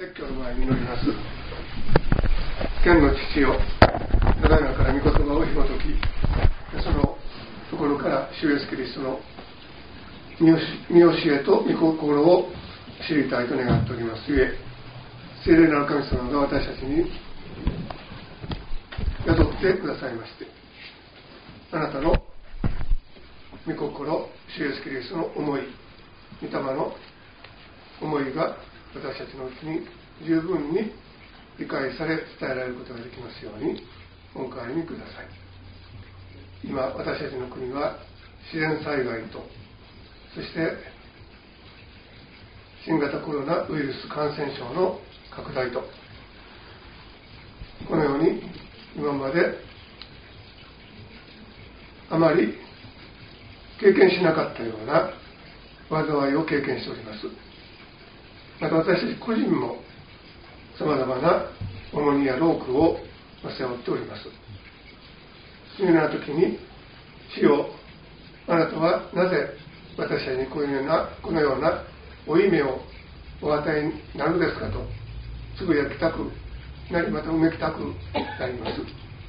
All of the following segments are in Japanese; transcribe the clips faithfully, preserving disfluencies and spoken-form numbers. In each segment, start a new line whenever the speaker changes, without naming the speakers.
説教の前に祈ります。天の父よ、ただいまから御言葉を紐解き、そのところから主イエスキリストの見教えと御心を知りたいと願っておりますゆえ、聖霊なる神様が私たちに宿ってくださいまして、あなたの御心、主イエスキリストの思い、御霊の思いが私たちのうちに十分に理解され伝えられることができますようにお迎えにください。今私たちの国は自然災害と、そして新型コロナウイルス感染症の拡大と、このように今まであまり経験しなかったような災いを経験しております。また私たち個人もさまざまな重荷や労苦を背負っております。そのような時に、主よ、あなたはなぜ私たちにこのようなこのような負い目をお与えになるのですかとつぶやきたくなり、またうめきたくなります。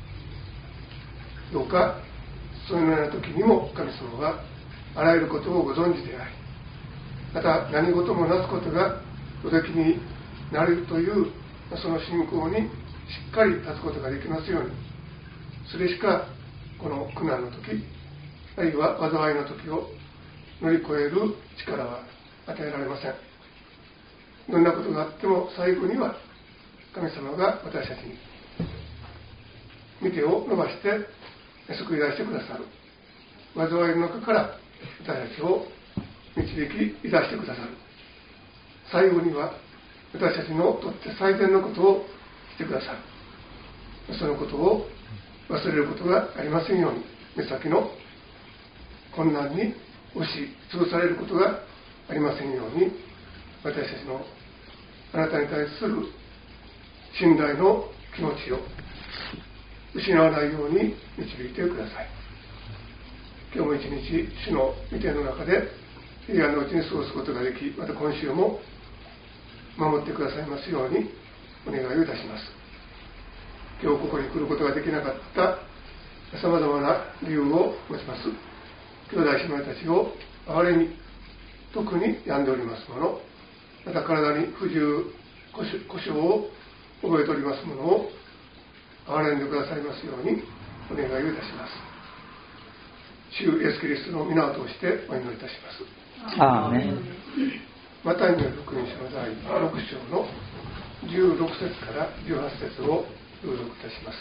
どうかそのような時にも神様はあらゆることをご存知であり、また何事もなすことがおできになれるというその信仰にしっかり立つことができますように、それしかこの苦難の時、あるいは災いの時を乗り越える力は与えられません。どんなことがあっても最後には神様が私たちに御手を伸ばして救い出してくださる。災いの中から私たちを導き出してくださる。最後には私たちのとって最善のことをしてくださる。そのことを忘れることがありませんように、目先の困難に押し潰されることがありませんように、私たちのあなたに対する信頼の気持ちを失わないように導いてください。今日も一日主の御手の中で平安のうちに過ごすことができ、また今週も守ってくださいますようにお願いをいたします。今日ここに来ることができなかったさまざまな理由を持ちます。兄弟姉妹たちを憐れみ、特に病んでおります者、また体に不自由故障を覚えております者を憐れんでくださいますようにお願いをいたします。主イエスキリストの皆を通してお祈りいたします。
アーメン。
マタイによる福音書のだいろく章のじゅうろく節からじゅうはち節を朗読いたします。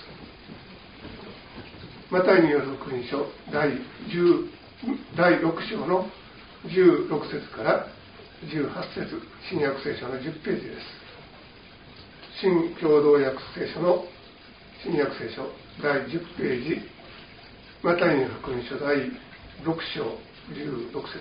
マタイによる福音書だいろく章のじゅうろく節からじゅうはち節、新約聖書のじゅっページです。新共同訳聖書の新約聖書だいじゅっページ、マタイによる福音書だいろく章じゅうろく節。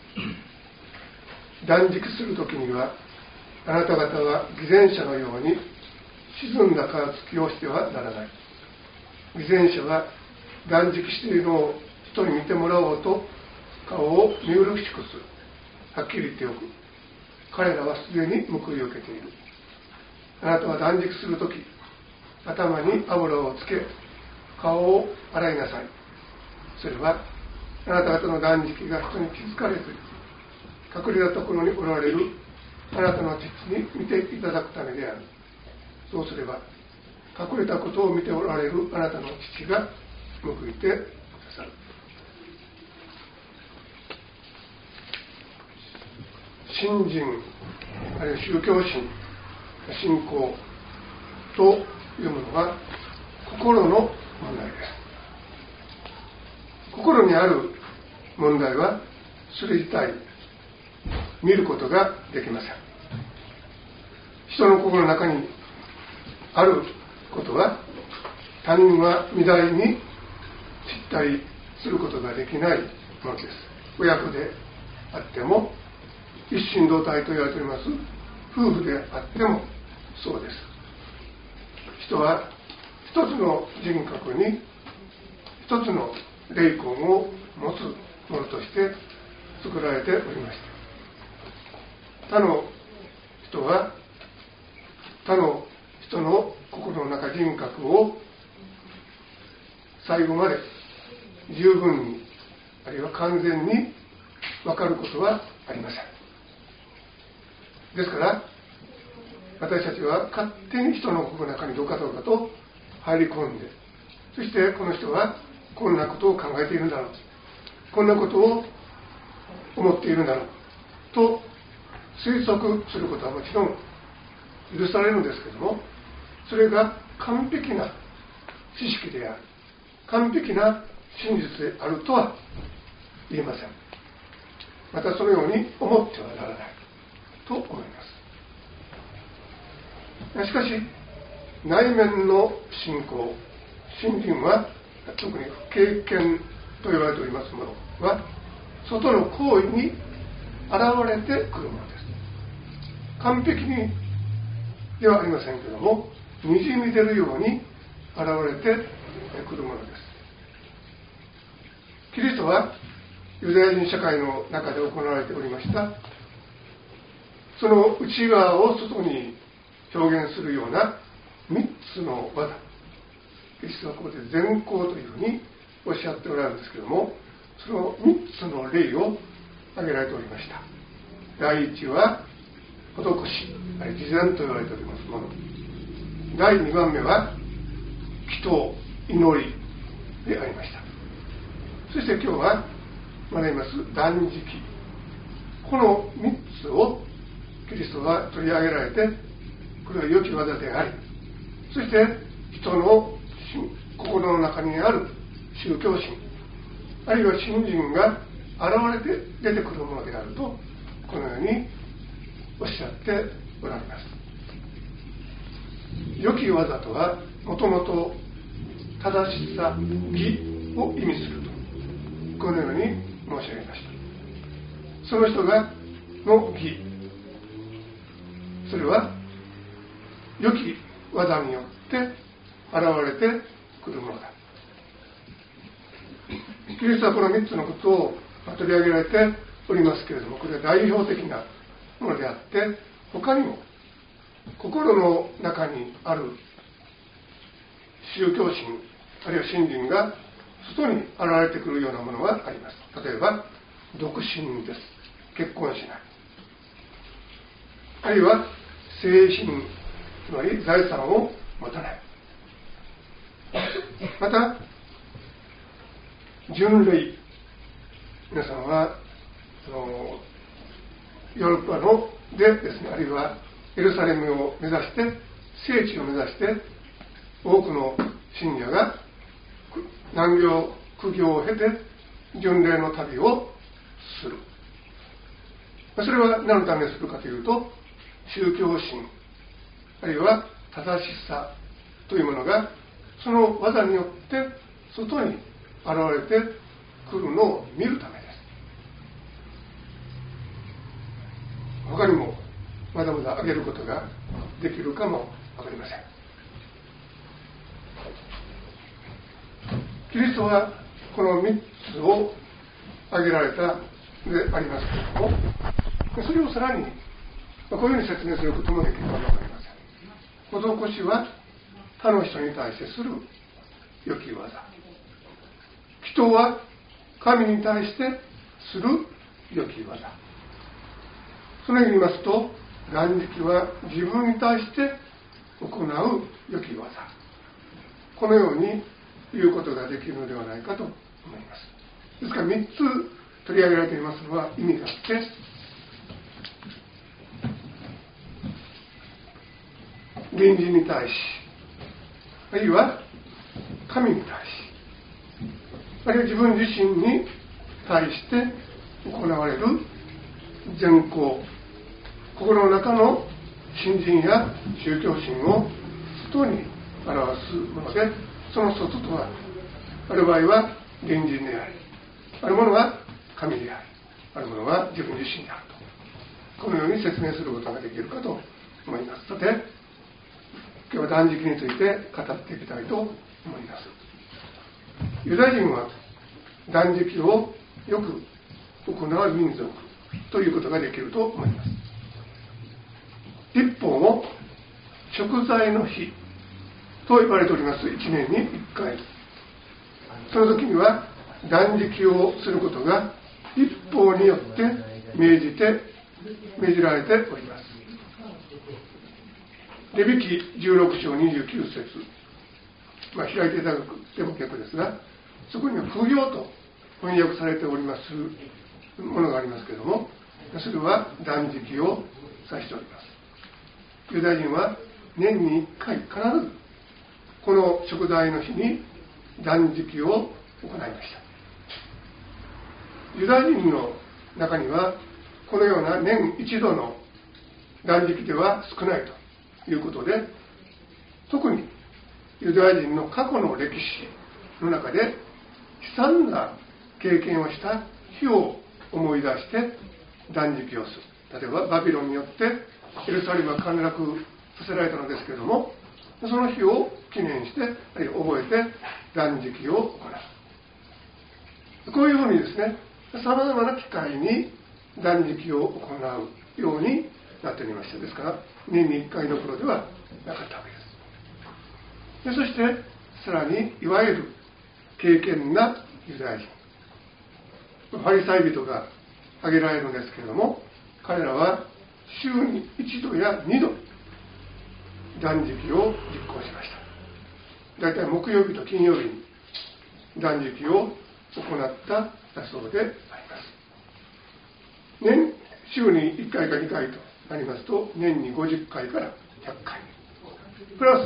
断食するときには、あなた方は偽善者のように沈んだ皮付きをしてはならない。偽善者は断食しているのを人に見てもらおうと顔を見苦しくする。はっきり言っておく。彼らはすでに報いを受けている。あなたは断食するとき、頭に油をつけ、顔を洗いなさい。それはあなた方の断食が人に気づかれず、隠れたところにおられるあなたの父に見ていただくためである。そうすれば隠れたことを見ておられるあなたの父が報いてくださる。信心、あるいは宗教心、信仰というものは心の問題です。心にある問題はそれ自体見ることができません。人の心の中にあることは他人は未来に知ったりすることができないものです。親子であっても、一心同体と言われております夫婦であってもそうです。人は一つの人格に一つの霊魂を持つものとして作られておりました。他の人は他の人の心の中、人格を最後まで十分に、あるいは完全に分かることはありません。ですから私たちは勝手に人の心の中にどかどかと入り込んで、そしてこの人はこんなことを考えているんだろう、こんなことを思っているんだろうと推測することはもちろん許されるんですけども、それが完璧な知識である、完璧な真実であるとは言えません。またそのように思ってはならないと思います。しかし内面の信仰、信心は特に経験と言われておりますものは外の行為に現れてくるものです。完璧にではありませんけども、にじみ出るように現れてくるものです。キリストはユダヤ人社会の中で行われておりましたその内側を外に表現するようなみっつの技、キリストはここで善行というふうにおっしゃっておられるんですけども、そのみっつの例を挙げられておりました。第一は施し、あれ慈善と言われておりますもの。第二番目は祈祷、祈りでありました。そして今日は学びます断食、このみっつをキリストは取り上げられて、これは良き技であり、そして人の心の中にある宗教心、あるいは信心が現れて出てくるものであると、このようにおっしゃっておられます。良き技とはもともと正しさ、義を意味すると、このように申し上げました。その人がの義、それは良き技によって現れてくるものだ。キリストはこのみっつのことを取り上げられておりますけれども、これは代表的なものであって、他にも心の中にある宗教心、あるいは信心が外に現れてくるようなものがあります。例えば独身です。結婚しない。あるいは誠心、つまり財産を持たない。また巡礼、皆さんはあのヨーロッパのでですね、あるいはエルサレムを目指して、聖地を目指して多くの信者が難行苦行を経て巡礼の旅をする。それは何のためにするかというと、宗教心、あるいは正しさというものがその技によって外に現れてくるのを見るためです。他にもまだまだ挙げることができるかもわかりません。キリストはこのみっつを挙げられたでありますけれども、それをさらにこういうふうに説明することもできるかもわかりません。施しは他の人に対してする良き技、祈祷は神に対してする良き技。そのように言いますと、断食は自分に対して行う良き技、このように言うことができるのではないかと思います。ですからみっつ取り上げられていますのは意味があって、隣人に対し、あるいは神に対し、あるいは自分自身に対して行われる善行、心の中の信心や宗教心を外に表すもので、その外とはある場合は隣人であり、あるものは神であり、あるものは自分自身であると、このように説明することができるかと思います。さて、今日は断食について語っていきたいと思います。ユダヤ人は断食をよく行う民族ということができると思います。一方も贖罪の日と呼ばれております。いちねんにいっかい。その時には断食をすることが律法によって命じて命じられております。レビ記じゅうろくしょうにじゅうきゅうせつ、まあ、開いていただくでも結構ですが、そこには苦行と翻訳されておりますものがありますけれども、それは断食を指しております。ユダヤ人は年にいっかい必ずこの贖罪の日に断食を行いました。ユダヤ人の中にはこのような年一度の断食では少ないということで、特にユダヤ人の過去の歴史の中で悲惨な経験をした日を思い出して断食をする。例えばバビロンによってエルサレムは陥落させられたのですけれども、その日を記念して、あるいは覚えて断食を行う。こういうふうにですね、さまざまな機会に断食を行うようになっておりました。ですから年にいっかいどころではなかったわけです。でそしてさらにいわゆる敬虔なユダヤ人、ファリサイ人が挙げられるんですけれども、彼らは週にいちどやにど断食を実行しました。だいたい木曜日と金曜日に断食を行っただそうであります。年週にいっかいかにかいとなりますと、年にごじゅっかいからひゃっかいプラス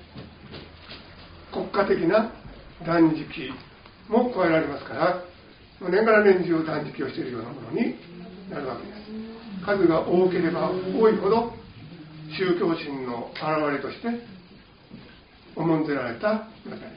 国家的な断食も加えられますから、年がら年中断食をしているようなものになるわけです。数が多ければ多いほど宗教心の表れとして重んぜられたのであります。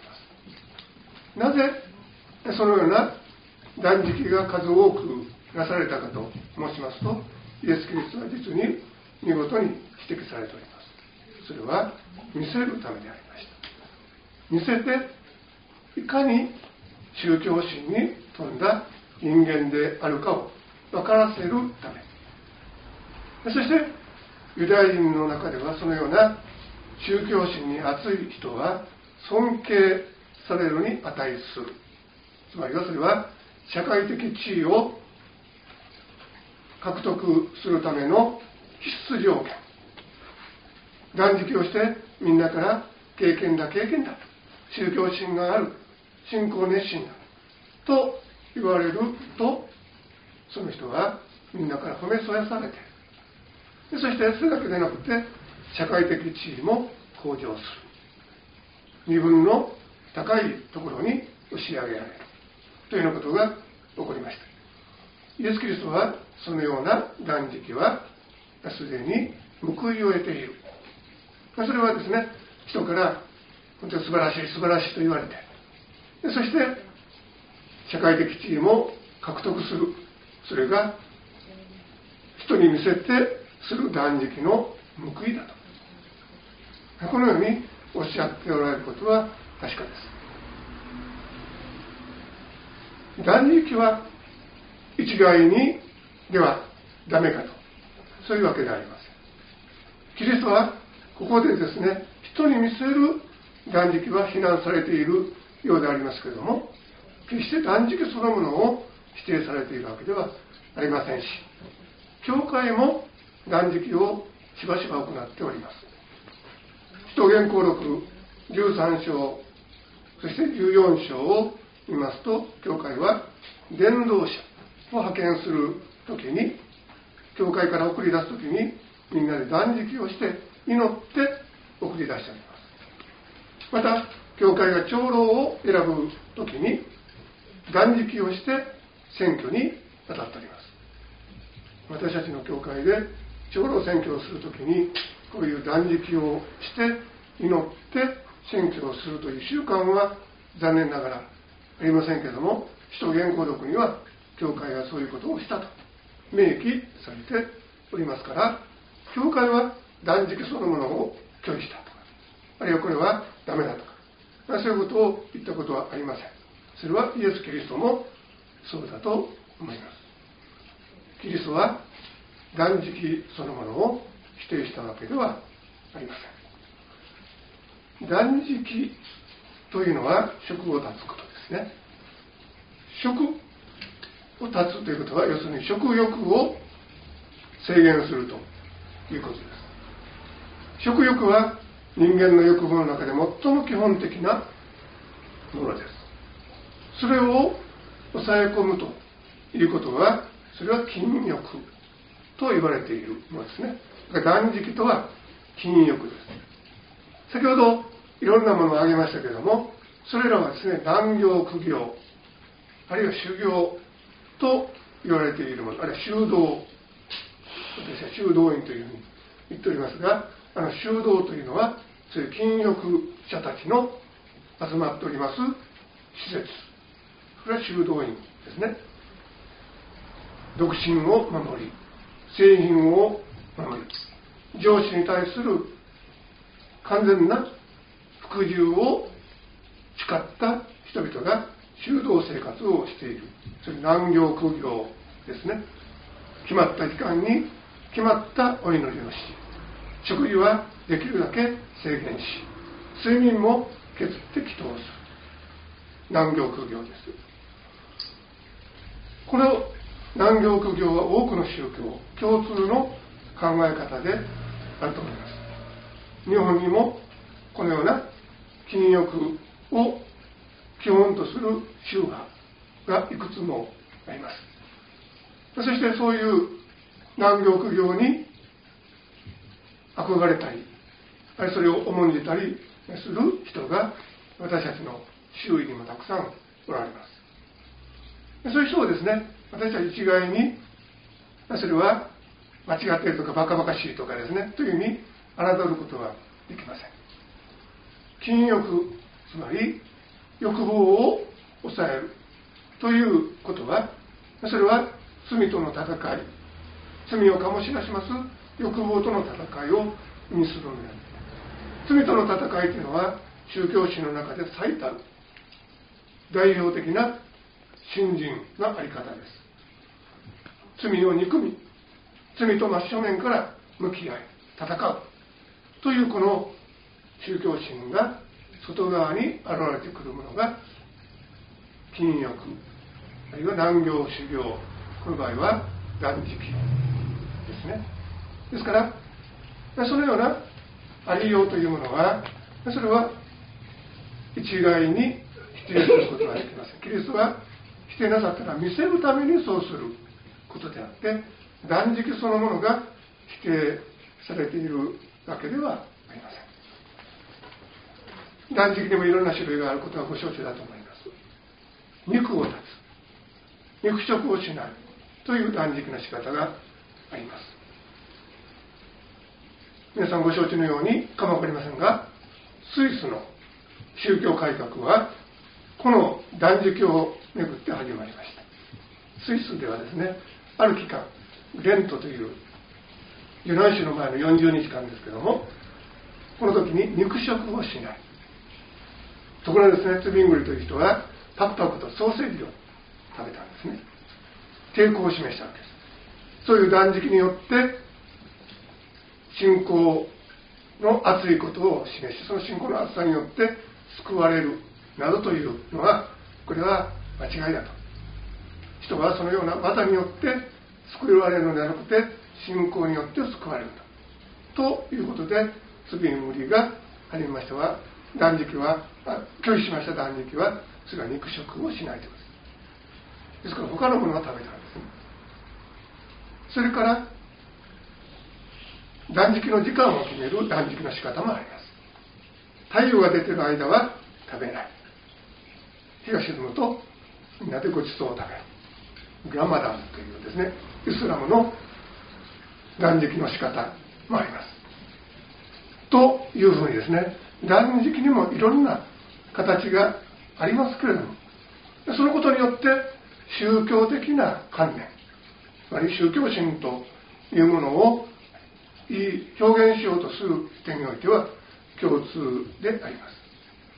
なぜそのような断食が数多くなされたかと申しますと、イエス・キリストは実に見事に指摘されております。それは見せるためでありました。見せていかに宗教心に富んだ人間であるかを分からせるため。そしてユダヤ人の中ではそのような宗教心に熱い人は尊敬されるに値する。つまりはそれは社会的地位を獲得するための必須条件。断食をしてみんなから経験だ経験だ、宗教心がある、信仰熱心だと言われると、その人はみんなから褒めそやされて、そしてそれだけでなくて社会的地位も向上する、身分の高いところに押し上げられるというようなことが起こりました。イエス・キリストはそのような断食はすでに報いを得ている。それはですね、人から本当に素晴らしい素晴らしいと言われて、そして社会的地位も獲得する、それが人に見せてする断食の報いだと、このようにおっしゃっておられることは確かです。断食は一概にではダメかと、そういうわけではありません。キリストはここでですね、人に見せる断食は非難されているようでありますけれども、決して断食そのものを否定されているわけではありませんし、教会も断食をしばしば行っております。使徒言行録じゅうさんしょう、そしてじゅうよんしょうを見ますと、教会は伝道者を派遣するときに、教会から送り出すときにみんなで断食をして祈って送り出しております。また教会が長老を選ぶときに断食をして選挙に当たっております。私たちの教会で長老選挙をするときに、こういう断食をして祈って選挙をするという習慣は残念ながらありませんけれども、使徒言行録には教会がそういうことをしたと明記されておりますから、教会は断食そのものを拒否したとか、あるいはこれはダメだとか、そういうことを言ったことはありません。それはイエス・キリストもそうだと思います。キリストは断食そのものを否定したわけではありま断食というのは食を断つことですね。食を断つということは、要するに食欲を制限するということです。食欲は人間の欲望の中で最も基本的なものです。それを抑え込むということは、それは禁欲と言われているものですね。断食とは禁欲です。先ほどいろんなものを挙げましたけれども、それらはですね、断行、苦行、あるいは修行と言われているもの、あるいは修道、私は修道院というふうに言っておりますが、あの修道というのは、そういう禁欲者たちの集まっております施設、それは修道院ですね。独身を守り、聖品を守り、上司に対する完全な服従を誓った人々が修道生活をしている。それ難行苦行ですね。決まった時間に決まったお祈りをし、食事はできるだけ制限し、睡眠も削って祈祷する。難行苦行です。この難行苦行は多くの宗教共通の考え方であると思います。日本にもこのような禁欲を基本とする宗派がいくつもあります。そしてそういう難行苦行に憧れたり、あるいはそれを重んじたりする人が私たちの周囲にもたくさんおられます。そういう人をですね、私たち一概にそれは間違っているとかバカバカしいとかですねというふうに侮ることはできません。禁欲、つまり欲望を抑えるということは、それは罪との戦い、罪を醸し出します欲望との戦いを意味するのである。罪との戦いというのは宗教史の中で最たる代表的な信心のあり方です。罪を憎み、罪と真正面から向き合い戦うというこの宗教心が外側に現れてくるものが禁欲、あるいは難行修行、この場合は断食ですね。ですからそのようなありようというものは、それは一概に否定することはできません。キリストは否定なさったら見せるためにそうすることであって、断食そのものが否定されているわけではありません。断食にもいろんな種類があることはご承知だと思います。肉を断つ、肉食をしないという断食の仕方があります。皆さんご承知のようにかもわかりませんが、スイスの宗教改革はこの断食をめぐって始まりました。スイスではですね、ある期間、レントという受難週の前のよんじゅうにちかんですけども、この時に肉食をしない。ところがですね、ツビングリという人はパクパクとソーセージを食べたんですね。抵抗を示したわけです。そういう断食によって信仰の熱いことを示し、その信仰の熱さによって救われるなどというのは、これは間違いだと。人はそのような技によって救われるのではなくて、信仰によって救われると。ということで、ツビングリが始めましたは、断食は、拒否しました断食は、それは肉食をしないということです。ですから他のものは食べたんですね。それから断食の時間を決める断食の仕方もあります。太陽が出ている間は食べない。日が沈むとみんなでごちそうを食べる。グラマダンというですね、イスラムの断食の仕方もあります。というふうにですね、断食にもいろんな形がありますけれども、そのことによって宗教的な観念、つまり宗教心というものをいい表現しようとする点においては共通であります。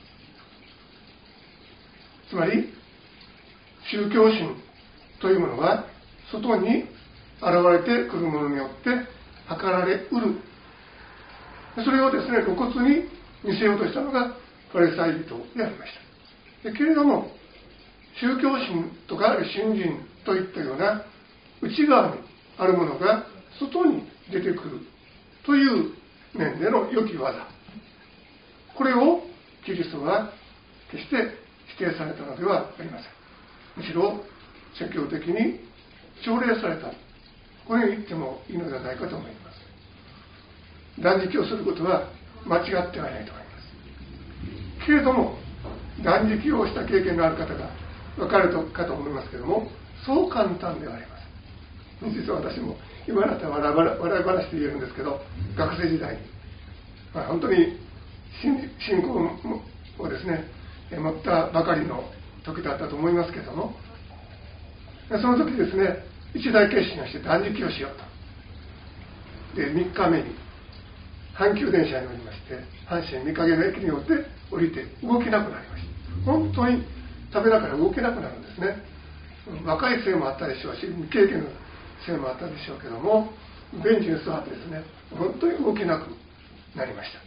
つまり宗教心というものは外に現れてくるものによって図られうる。それをですね、露骨に見せようとしたのがパレスタイ人でありました。けれども、宗教心とか信心といったような内側にあるものが外に出てくるという面での良き技、これをキリストは決して否定されたのではありません。むしろ積極的に奨励された、これに言ってもいいのではないかと思います。断食をすることは間違ってはいないと思います。けれども、断食をした経験のある方が分かるかと思いますけれども、そう簡単ではありません。実は私も今だったら笑い話で言えるんですけど、学生時代に、まあ、本当に信仰をですね持ったばかりの時だったと思いますけれども、その時ですね、一大決心をして断食をしようと。で、みっかめに阪急電車に乗りまして、阪神御影の駅によって降りて動けなくなりました。本当に食べながら動けなくなるんですね。若いせいもあったでしょうし、未経験のせいもあったでしょうけども、ベンチに座ってですね、本当に動けなくなりました。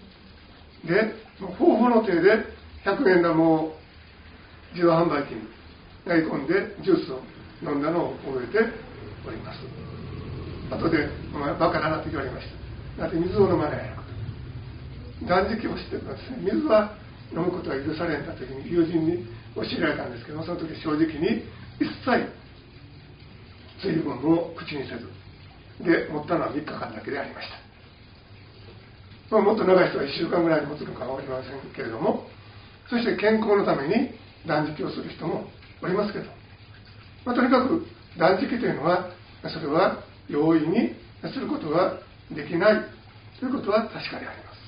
で、方法の手でひゃくえん玉を自動販売機に投げ込んでジュースを飲んだのを覚えております。後で、まあ、バカだなと言われました。だって水を飲まないのかと。断食をしてですね、水は飲むことは許されんだというふうに友人に教えられたんですけども、その時正直に一切水分を口にせずで持ったのはみっかかんだけでありました。まあ、もっと長い人はいっしゅうかんぐらい持つのかは分かりませんけれども、そして健康のために断食をする人もおりますけど、まあ、とにかく断食というのは、それは容易にすることができないということは確かであります。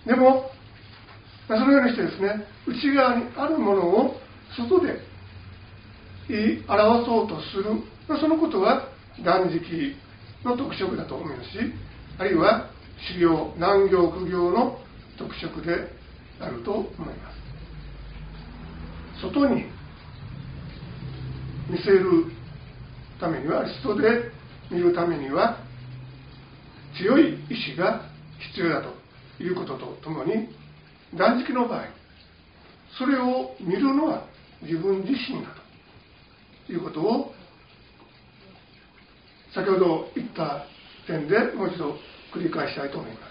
でもそのようにしてですね、内側にあるものを外で言い表そうとする、そのことは断食の特色だと思いますし、あるいは修行、難行苦行の特色であると思います。外に見せるためには、外で見るためには強い意志が必要だということとともに、断食の場合、それを見るのは自分自身だということを、先ほど言った点でもう一度繰り返したいと思います。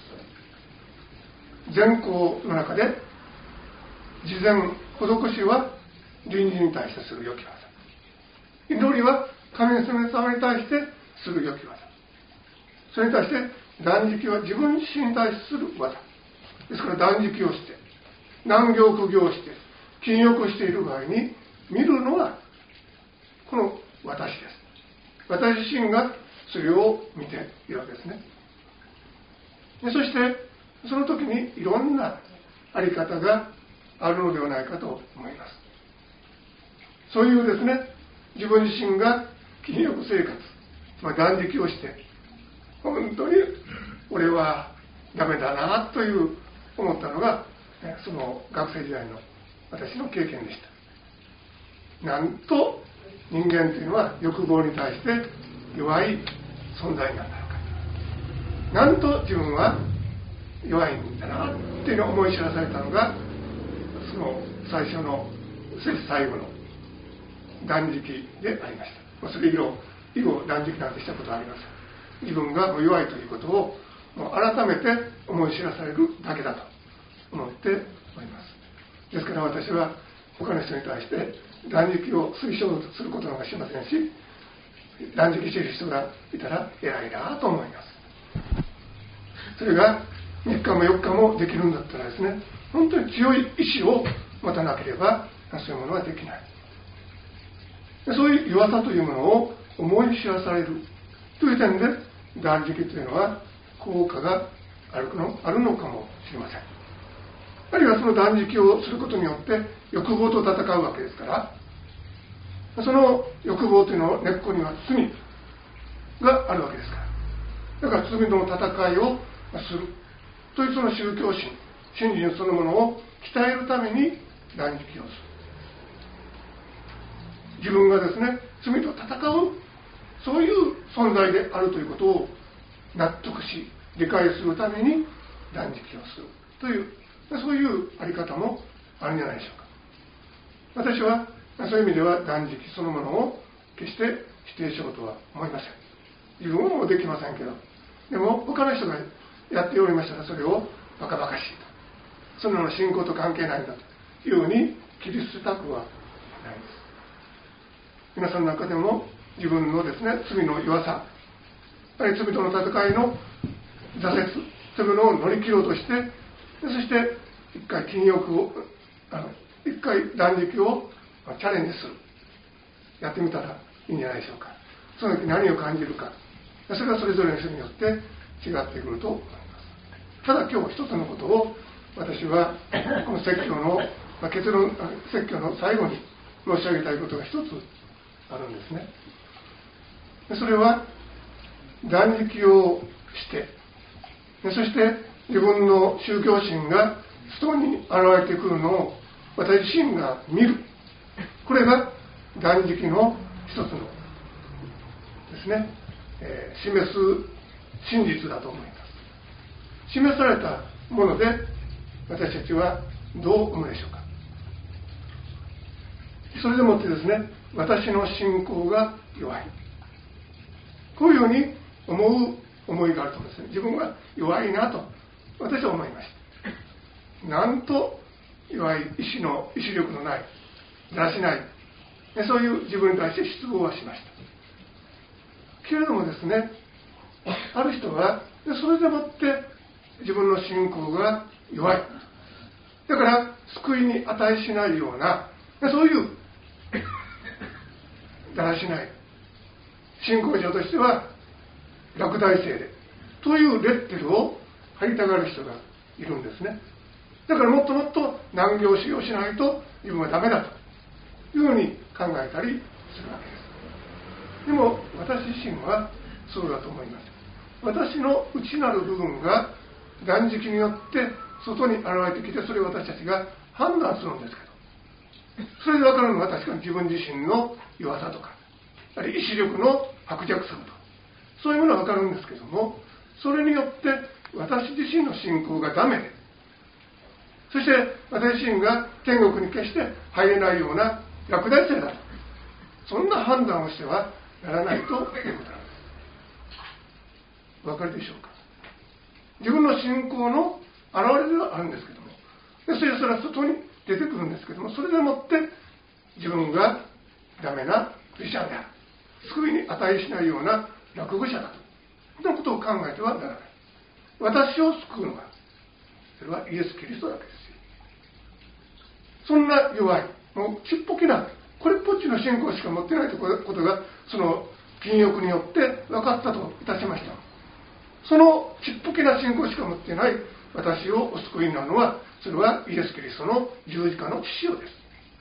善行の中で、慈善、施しは隣人に対してする良き技、祈りは神様に対してする良き技、それに対して断食は自分自身に対する技ですから、断食をして難行苦行をして禁欲している場合に見るのはこの私です。私自身がそれを見ているわけですね。でそしてその時にいろんなあり方があるのではないかと思います。そういうですね、自分自身が禁欲生活、まあ、断食をして本当に俺はダメだなという思ったのが、その学生時代の私の経験でした。なんと人間というのは欲望に対して弱い存在なんだろうか、なんと自分は弱いんだなっていうのを思い知らされたのが、その最初のそして最後の断食でありました。それ以後以後断食なんてしたことはありません。自分が弱いということをもう改めて思い知らされるだけだと思っております。ですから私は他の人に対して断食を推奨することなんかしませんし、断食している人がいたら偉いなと思います。それがみっかもよっかもできるんだったらですね、本当に強い意志を持たなければそういうものはできない。そういう弱さというものを思い知らされるという点で、断食というのは効果があるの、あるのかもしれません。あるいはその断食をすることによって欲望と戦うわけですから、その欲望というのを根っこには罪があるわけですから、だから罪の戦いをするというその宗教心、信心そのものを鍛えるために断食をする。自分がですね、罪と戦う、そういう存在であるということを納得し理解するために断食をする。 という、そういうあり方もあるんじゃないでしょうか。私はそういう意味では断食そのものを決して否定しようとは思いません。自分もできませんけど、でも他の人がやっておりましたらそれをバカバカしいと、そんなの信仰と関係ないんだというように切り捨てたくはないです。皆さんの中でも自分のですね、罪の弱さ、罪との戦いの挫折というのを乗り切ろうとして、そして一回禁欲をあの一回断食をチャレンジする、やってみたらいいんじゃないでしょうか。その時何を感じるか、それはそれぞれの人によって違ってくると思います。ただ今日一つのことを私はこの説教の、まあ、結論説教の最後に申し上げたいことが一つあるんですね。それは断食をしてそして自分の宗教心が外に現れてくるのを私自身が見る、これが断食の一つのですね、えー、示す真実だと思います。示されたもので私たちはどう思うでしょうか。それでもってですね、私の信仰が弱い、こういうように思う思いがあるとですね、自分が弱いなと私は思いました。なんと弱い意志の意志力のない、だらしない、そういう自分に対して失望はしました。けれどもですね、ある人はそれでもって自分の信仰が弱い、だから救いに値しないような、そういうだらしない信仰者としては落第生でというレッテルを貼りたがる人がいるんですね。だからもっともっと難行修行しないと自分はダメだというふうに考えたりするわけです。でも私自身はそうだと思います。私の内なる部分が断食によって外に現れてきて、それを私たちが判断するんですけど、それで分かるのは確かに自分自身の弱さとか、あるいは意志力の薄弱さとか、そういうものは分かるんですけども、それによって私自身の信仰がダメで、そして私自身が天国に決して入れないような落第生だと、そんな判断をしてはならないということなんです。お分かりでしょうか。自分の信仰の表れではあるんですけども、でそれそれは外に出てくるんですけども、それでもって自分がダメなクリスチャンである、救いに値しないような落後者だと、そんなことを考えてはならない。私を救うのはそれはイエス・キリストだけですよ。そんな弱い、もうちっぽけなこれっぽっちの信仰しか持ってないということがその禁欲によって分かったといたしました。そのちっぽけな信仰しか持っていない私をお救いになるのは、それはイエス・キリストの十字架の血潮です。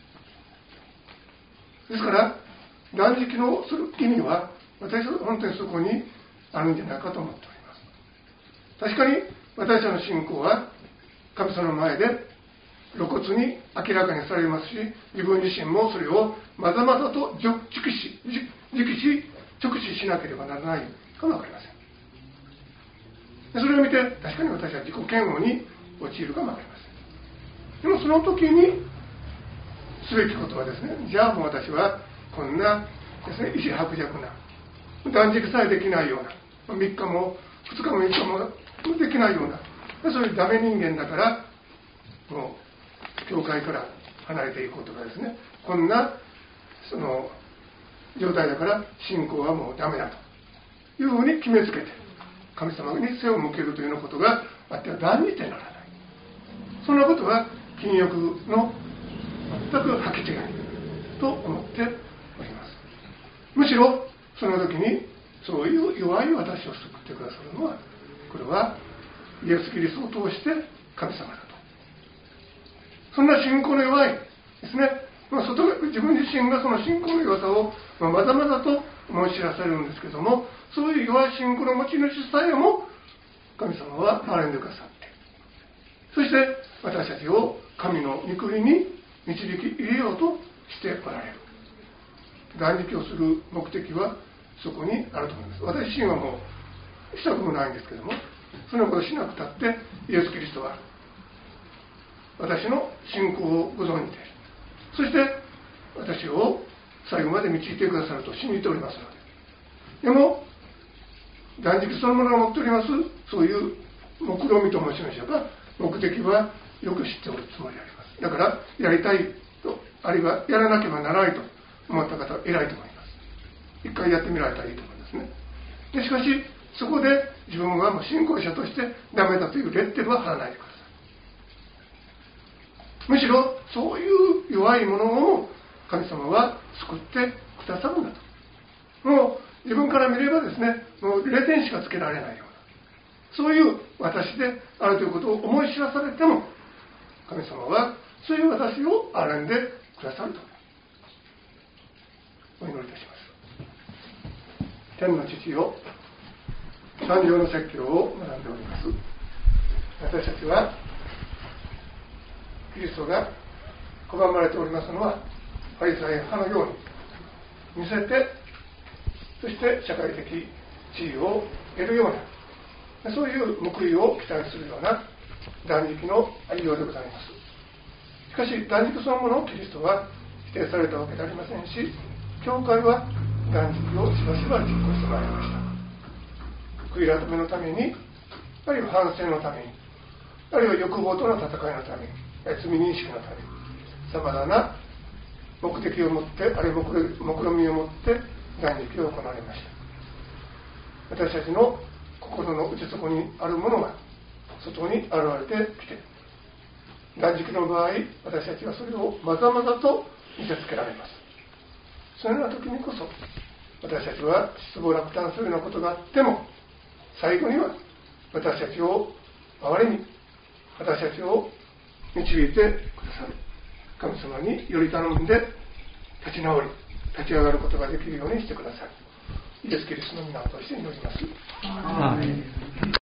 ですから断食のする意味は私は本当にそこにあるんじゃないかと思っております。確かに私たちの信仰は神様の前で露骨に明らかにされますし、自分自身もそれをまざまざと直視直視直視しなければならないかもわかりません。それを見て確かに私は自己嫌悪に陥るかもわかりません。でもその時にすべきことはですね、じゃあもう私はこんなですね、意志薄弱な、断食さえできないような、みっかもふつかもみっかもできないような、そういうダメ人間だからもう教会から離れていこうとかですね、こんなその状態だから信仰はもうダメだというふうに決めつけて神様に背を向けるというようなことがあっては断じてならない。そんなことは禁欲の全く履き違いと思っております。むしろその時にそういう弱い私を救ってくださるのは、これはイエス・キリストを通して神様だと。そんな信仰の弱いですね、まあ、外自分自身がその信仰の弱さをまざまざと思い知らされるんですけども、そういう弱い信仰の持ち主さえも神様は憐れんでくださって、そして私たちを神の御国に導き入れようとしておられる。断食をする目的はそこにあると思います。私自身はもうしたくもないんですけども、そんなことしなくたってイエス・キリストは私の信仰をご存知で、そして私を最後まで導いてくださると信じておりますので。でも断食そのものが持っておりますそういう目論見と申しましょうか、目的はよく知っておるつもりであります。だからやりたいと、あるいはやらなければならないと思った方は偉いと思います。一回やってみられたらいいと思いますね。でしかしそこで自分はもう信仰者としてダメだというレッテルは貼らないでください。むしろそういう弱いものを神様は救ってくださるんだと。もう自分から見ればですね、もうれいてんしかつけられないような、そういう私であるということを思い知らされても、神様はそういう私を憐れんでくださるとお祈りいたします。天の父よ、三条の説教を学んでおります。私たちはキリストが拒まれておりますのはファリサイ派のように見せて、そして社会的地位を得るような、そういう報いを期待するような断食のありようでございます。しかし断食そのものをキリストは否定されたわけでありませんし、教会は断食をしばしば実行してまいりました。悔い改めのために、あるいは反省のために、あるいは欲望との戦いのために、罪認識のために、さまざまな目的を持って、あるいは目論見を持って断食を行われました。私たちの心の内底にあるものが外に現れてきて、断食の場合、私たちはそれをまざまざと見せつけられます。そのような時にこそ、私たちは失望落胆するようなことがあっても、最後には私たちを哀れみ、私たちを導いてくださる神様により頼んで立ち直り、立ち上がることができるようにしてください。イエス・キリストの皆を通して祈ります。アーメン。